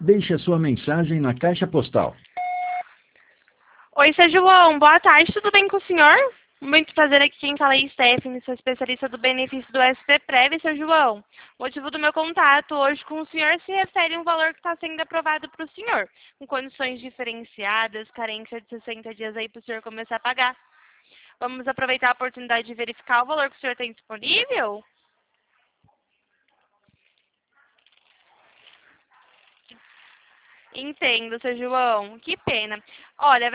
Deixe a sua mensagem na caixa postal. Oi, seu João, boa tarde, tudo bem com o senhor? Muito prazer, aqui quem fala é Stephanie, sou especialista do benefício do SPPrev, seu João. O motivo do meu contato hoje com o senhor se refere a um valor que está sendo aprovado para o senhor, com condições diferenciadas, carência de 60 dias aí para o senhor começar a pagar. Vamos aproveitar a oportunidade de verificar o valor que o senhor tem disponível? Entendo, seu João, que pena. Olha,